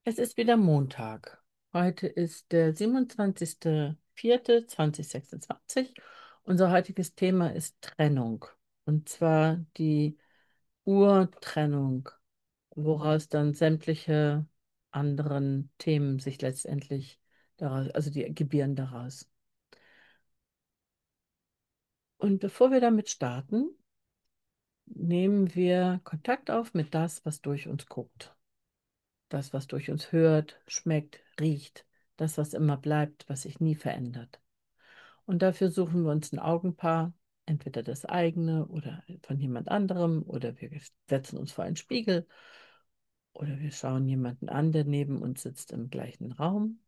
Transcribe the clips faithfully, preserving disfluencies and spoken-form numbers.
Es ist wieder Montag. Heute ist der siebenundzwanzigster vierte zweitausendsechsundzwanzig. Unser heutiges Thema ist Trennung. Und zwar die Urtrennung, woraus dann sämtliche anderen Themen sich letztendlich daraus, also die gebieren daraus. Und bevor wir damit starten, nehmen wir Kontakt auf mit das, was durch uns guckt. Das, was durch uns hört, schmeckt, riecht, das, was immer bleibt, was sich nie verändert. Und dafür suchen wir uns ein Augenpaar, entweder das eigene oder von jemand anderem, oder wir setzen uns vor einen Spiegel oder wir schauen jemanden an, der neben uns sitzt im gleichen Raum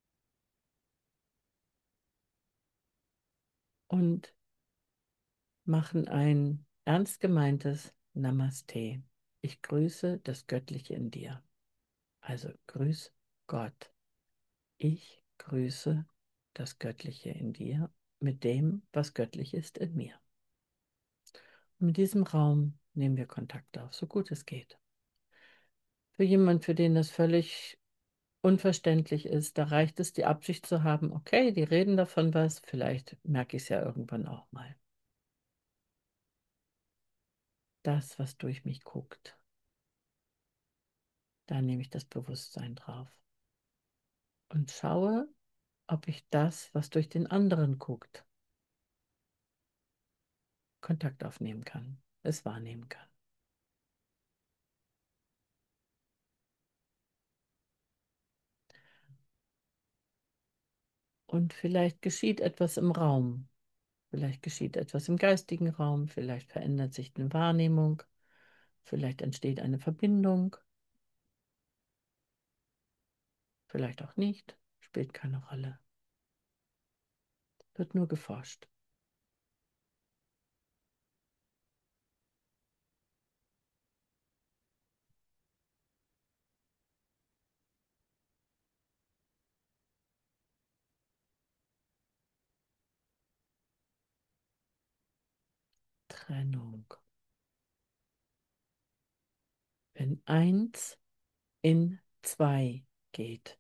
und machen ein ernst gemeintes Namaste. Ich grüße das Göttliche in dir. Also grüß Gott. Ich grüße das Göttliche in dir mit dem, was göttlich ist in mir. Und mit diesem Raum nehmen wir Kontakt auf, so gut es geht. Für jemanden, für den das völlig unverständlich ist, da reicht es, die Absicht zu haben, okay, die reden davon was, vielleicht merke ich es ja irgendwann auch mal. Das, was durch mich guckt, da nehme ich das Bewusstsein drauf und schaue, ob ich das, was durch den anderen guckt, Kontakt aufnehmen kann, es wahrnehmen kann. Und vielleicht geschieht etwas im Raum, vielleicht geschieht etwas im geistigen Raum, vielleicht verändert sich eine Wahrnehmung, vielleicht entsteht eine Verbindung, vielleicht auch nicht, spielt keine Rolle. Wird nur geforscht. Trennung. Wenn eins in zwei geht,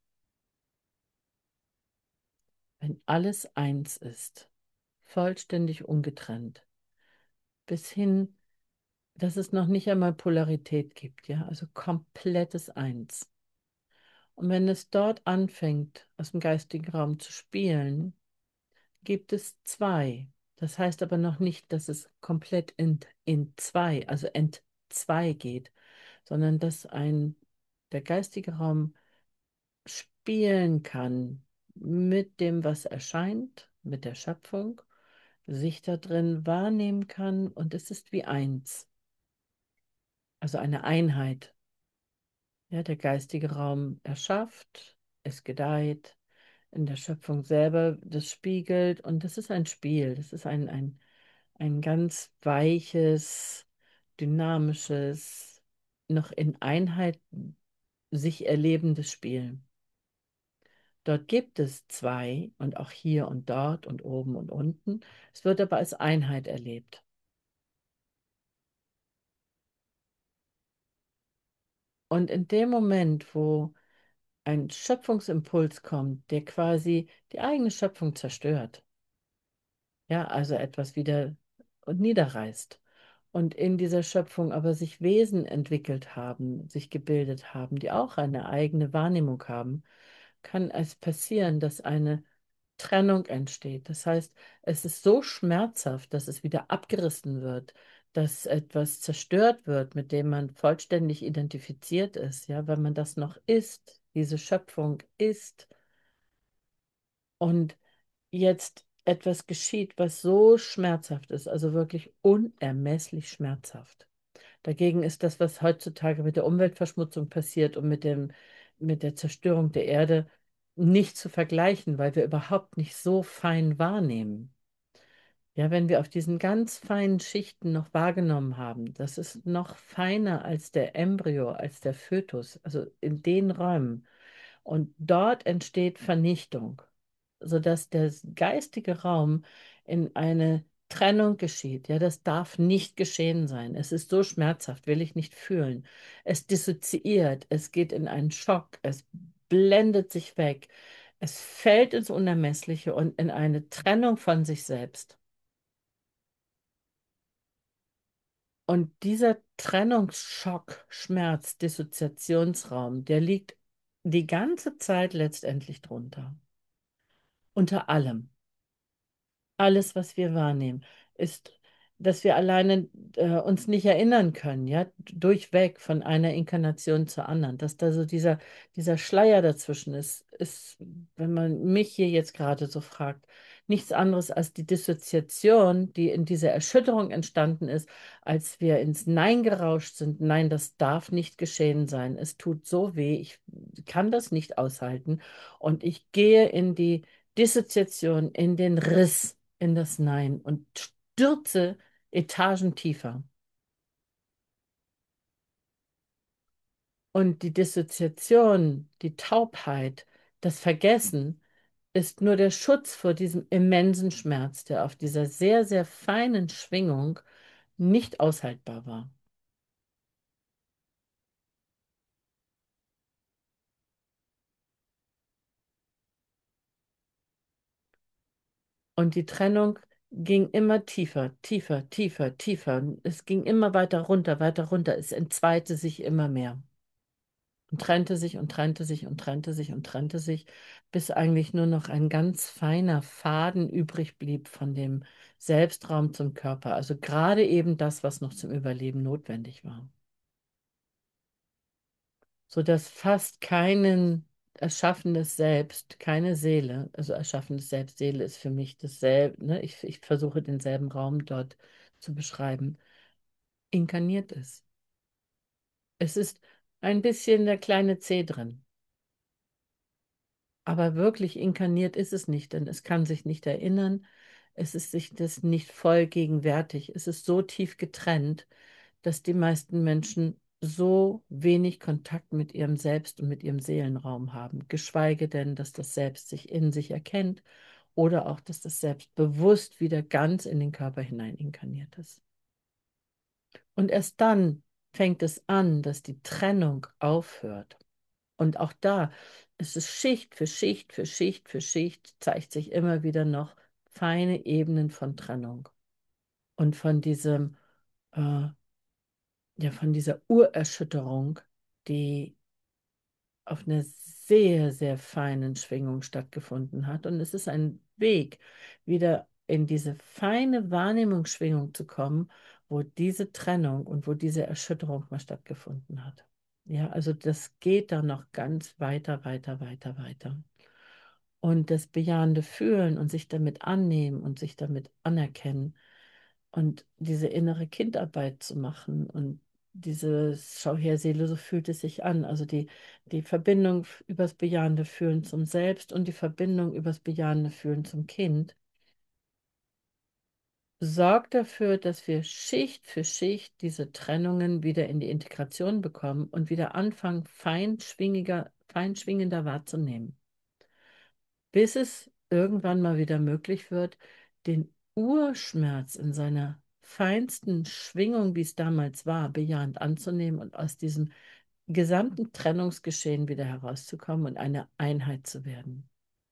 wenn alles eins ist, vollständig ungetrennt, bis hin, dass es noch nicht einmal Polarität gibt, ja, also komplettes Eins. Und wenn es dort anfängt, aus dem geistigen Raum zu spielen, gibt es zwei. Das heißt aber noch nicht, dass es komplett in, in zwei, also entzwei geht, sondern dass ein, der geistige Raum spielen kann mit dem, was erscheint, mit der Schöpfung, sich da drin wahrnehmen kann und es ist wie eins, also eine Einheit. Ja, der geistige Raum erschafft, es gedeiht, in der Schöpfung selber das spiegelt und das ist ein Spiel, das ist ein, ein, ein ganz weiches, dynamisches, noch in Einheit sich erlebendes Spiel. Dort gibt es zwei und auch hier und dort und oben und unten. Es wird aber als Einheit erlebt. Und in dem Moment, wo ein Schöpfungsimpuls kommt, der quasi die eigene Schöpfung zerstört, ja, also etwas wieder und niederreißt. Und in dieser Schöpfung aber sich Wesen entwickelt haben, sich gebildet haben, die auch eine eigene Wahrnehmung haben, kann es passieren, dass eine Trennung entsteht. Das heißt, es ist so schmerzhaft, dass es wieder abgerissen wird, dass etwas zerstört wird, mit dem man vollständig identifiziert ist, ja, weil man das noch ist, diese Schöpfung ist und jetzt etwas geschieht, was so schmerzhaft ist, also wirklich unermesslich schmerzhaft. Dagegen ist das, was heutzutage mit der Umweltverschmutzung passiert und mit dem, mit der Zerstörung der Erde, nicht zu vergleichen, weil wir überhaupt nicht so fein wahrnehmen. Ja, wenn wir auf diesen ganz feinen Schichten noch wahrgenommen haben, das ist noch feiner als der Embryo, als der Fötus, also in den Räumen. Und dort entsteht Vernichtung, sodass der geistige Raum in eine Trennung geschieht, ja, das darf nicht geschehen sein. Es ist so schmerzhaft, will ich nicht fühlen. Es dissoziiert, es geht in einen Schock, es blendet sich weg, es fällt ins Unermessliche und in eine Trennung von sich selbst. Und dieser Trennungsschock, Schmerz, Dissoziationsraum, der liegt die ganze Zeit letztendlich drunter. Unter allem. Alles, was wir wahrnehmen, ist, dass wir alleine äh, uns nicht erinnern können, ja, durchweg von einer Inkarnation zur anderen, dass da so dieser, dieser Schleier dazwischen ist, ist, wenn man mich hier jetzt gerade so fragt, nichts anderes als die Dissoziation, die in dieser Erschütterung entstanden ist, als wir ins Nein gerauscht sind. Nein, das darf nicht geschehen sein. Es tut so weh, ich kann das nicht aushalten und ich gehe in die Dissoziation, in den Riss, in das Nein und stürze Etagen tiefer. Und die Dissoziation, die Taubheit, das Vergessen ist nur der Schutz vor diesem immensen Schmerz, der auf dieser sehr, sehr feinen Schwingung nicht aushaltbar war. Und die Trennung ging immer tiefer, tiefer, tiefer, tiefer. Es ging immer weiter runter, weiter runter. Es entzweite sich immer mehr. Und trennte sich und trennte sich und trennte sich und trennte sich, bis eigentlich nur noch ein ganz feiner Faden übrig blieb von dem Selbstraum zum Körper. Also gerade eben das, was noch zum Überleben notwendig war. Sodass fast kein erschaffenes Selbst, keine Seele, also erschaffenes Selbst, Seele ist für mich dasselbe, ne? Ich, ich versuche denselben Raum dort zu beschreiben, inkarniert ist. Es ist ein bisschen der kleine C drin. Aber wirklich inkarniert ist es nicht, denn es kann sich nicht erinnern, es ist sich das nicht voll gegenwärtig. Es ist so tief getrennt, dass die meisten Menschen so wenig Kontakt mit ihrem Selbst und mit ihrem Seelenraum haben, geschweige denn, dass das Selbst sich in sich erkennt oder auch, dass das Selbst bewusst wieder ganz in den Körper hinein inkarniert ist. Und erst dann fängt es an, dass die Trennung aufhört. Und auch da ist es Schicht für Schicht für Schicht für Schicht, zeigt sich immer wieder noch feine Ebenen von Trennung und von diesem, äh, ja, von dieser Urerschütterung, die auf einer sehr, sehr feinen Schwingung stattgefunden hat. Und es ist ein Weg, wieder in diese feine Wahrnehmungsschwingung zu kommen, wo diese Trennung und wo diese Erschütterung mal stattgefunden hat. Ja, also das geht dann noch ganz weiter, weiter, weiter, weiter. Und das bejahende Fühlen und sich damit annehmen und sich damit anerkennen und diese innere Kindarbeit zu machen und dieses Schau her, Seele, so fühlt es sich an. Also die, die Verbindung f- übers bejahende Fühlen zum Selbst und die Verbindung übers bejahende Fühlen zum Kind sorgt dafür, dass wir Schicht für Schicht diese Trennungen wieder in die Integration bekommen und wieder anfangen, feinschwingiger, feinschwingender wahrzunehmen, bis es irgendwann mal wieder möglich wird, den Urschmerz in seiner feinsten Schwingung, wie es damals war, bejahend anzunehmen und aus diesem gesamten Trennungsgeschehen wieder herauszukommen und eine Einheit zu werden.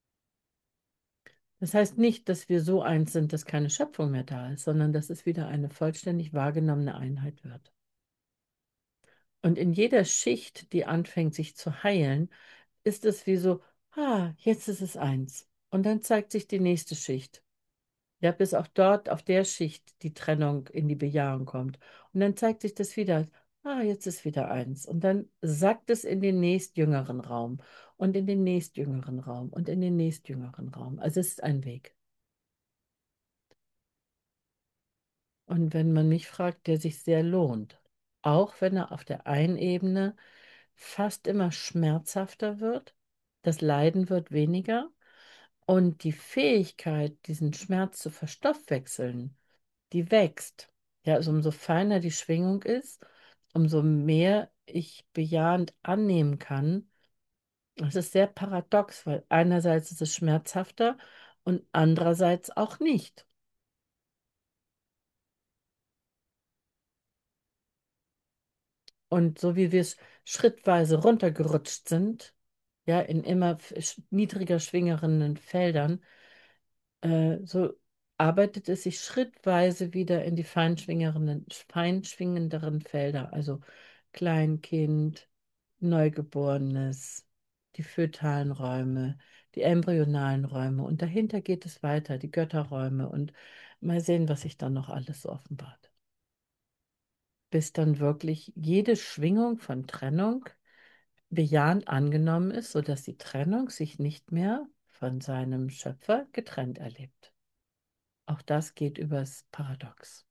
Das heißt nicht, dass wir so eins sind, dass keine Schöpfung mehr da ist, sondern dass es wieder eine vollständig wahrgenommene Einheit wird. Und in jeder Schicht, die anfängt sich zu heilen, ist es wie so, ah, jetzt ist es eins. Und dann zeigt sich die nächste Schicht. Ja, bis auch dort auf der Schicht die Trennung in die Bejahung kommt. Und dann zeigt sich das wieder, ah, jetzt ist wieder eins. Und dann sackt es in den nächstjüngeren Raum und in den nächstjüngeren Raum und in den nächstjüngeren Raum. Also es ist ein Weg. Und wenn man mich fragt, der sich sehr lohnt, auch wenn er auf der einen Ebene fast immer schmerzhafter wird, das Leiden wird weniger und die Fähigkeit, diesen Schmerz zu verstoffwechseln, die wächst. Ja, also umso feiner die Schwingung ist, umso mehr ich bejahend annehmen kann. Das ist sehr paradox, weil einerseits ist es schmerzhafter und andererseits auch nicht. Und so wie wir es schrittweise runtergerutscht sind, ja, in immer f- sch- niedriger schwingenden Feldern, äh, so arbeitet es sich schrittweise wieder in die feinschwingerenden, feinschwingenderen Felder, also Kleinkind, Neugeborenes, die fötalen Räume, die embryonalen Räume und dahinter geht es weiter, die Götterräume und mal sehen, was sich dann noch alles so offenbart. Bis dann wirklich jede Schwingung von Trennung bejahend angenommen ist, sodass die Trennung sich nicht mehr von seinem Schöpfer getrennt erlebt. Auch das geht übers Paradox.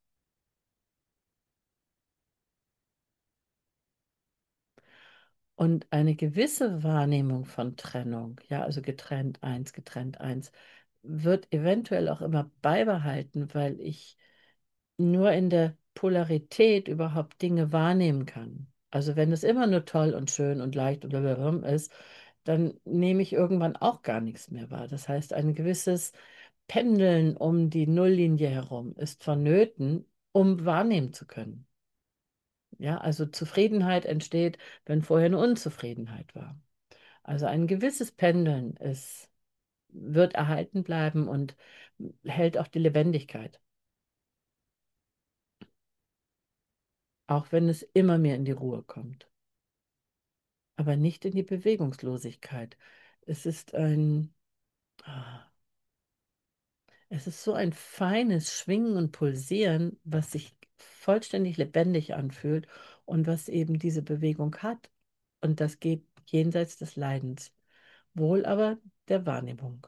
Und eine gewisse Wahrnehmung von Trennung, ja, also getrennt eins, getrennt eins, wird eventuell auch immer beibehalten, weil ich nur in der Polarität überhaupt Dinge wahrnehmen kann. Also wenn es immer nur toll und schön und leicht und blablabla ist, dann nehme ich irgendwann auch gar nichts mehr wahr. Das heißt, ein gewisses Pendeln um die Nulllinie herum ist vonnöten, um wahrnehmen zu können. Ja, also Zufriedenheit entsteht, wenn vorher eine Unzufriedenheit war. Also ein gewisses Pendeln ist, wird erhalten bleiben und hält auch die Lebendigkeit, auch wenn es immer mehr in die Ruhe kommt, aber nicht in die Bewegungslosigkeit. Es ist ein, ah, es ist so ein feines Schwingen und Pulsieren, was sich vollständig lebendig anfühlt und was eben diese Bewegung hat. Und das geht jenseits des Leidens, wohl aber der Wahrnehmung.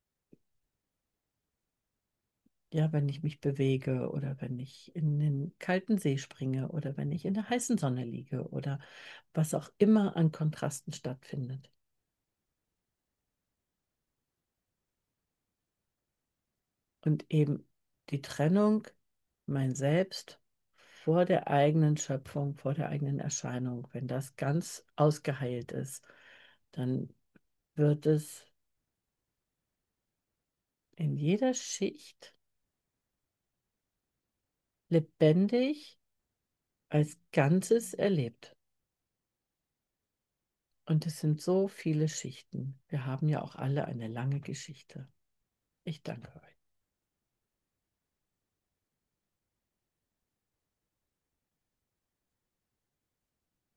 Ja, wenn ich mich bewege oder wenn ich in den kalten See springe oder wenn ich in der heißen Sonne liege oder was auch immer an Kontrasten stattfindet. Und eben die Trennung, mein Selbst vor der eigenen Schöpfung, vor der eigenen Erscheinung, wenn das ganz ausgeheilt ist, dann wird es in jeder Schicht lebendig als Ganzes erlebt. Und es sind so viele Schichten. Wir haben ja auch alle eine lange Geschichte. Ich danke euch.